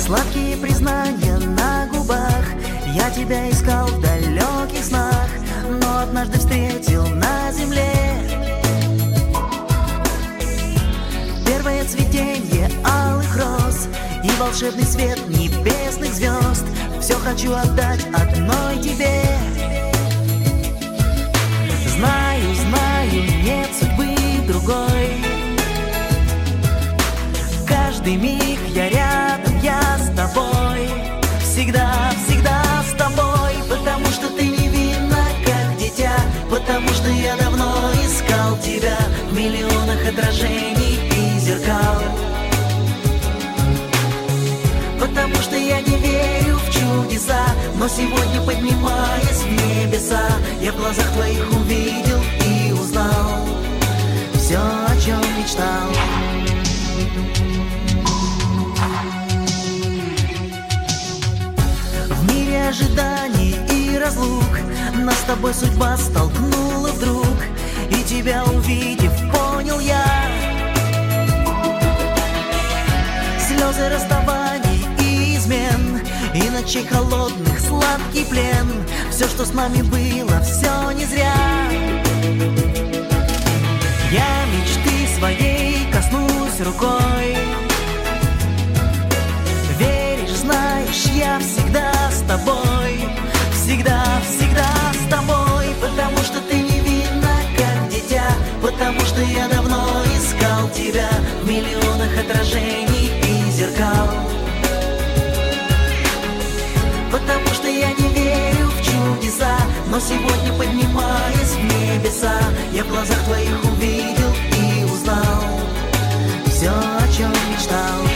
Сладкие признания на губах, я тебя искал в далеких снах, но однажды встретил на земле. Первое цветенье алых роз и волшебный свет небесных звезд. Все хочу отдать одной тебе. Знаю, знаю, нет судьбы другой. Каждый миг я рядом, я с тобой. Всегда, всегда с тобой. Потому что ты невинна, как дитя. Потому что я давно искал тебя в миллионах отражений и зеркал. Потому что я не верю в чудеса, но сегодня, поднимаясь в небеса, я в глазах твоих увидел и узнал все, о чем мечтал. В мире ожиданий и разлук нас с тобой судьба столкнула вдруг, и тебя увидев, понял я слезы расставаний и измен, и ночей холодных сладкий плен. Все, что с нами было, все не зря. Я мечты своей коснусь рукой. Веришь, знаешь, я всегда с тобой. Всегда, всегда с тобой. Потому что ты невинна, как дитя. Потому что я давно искал тебя в миллионах отражений и зеркал. Потому что я не верю в чудеса, но сегодня, поднимаясь в небеса, я в глазах твоих увидел и узнал все, о чем мечтал.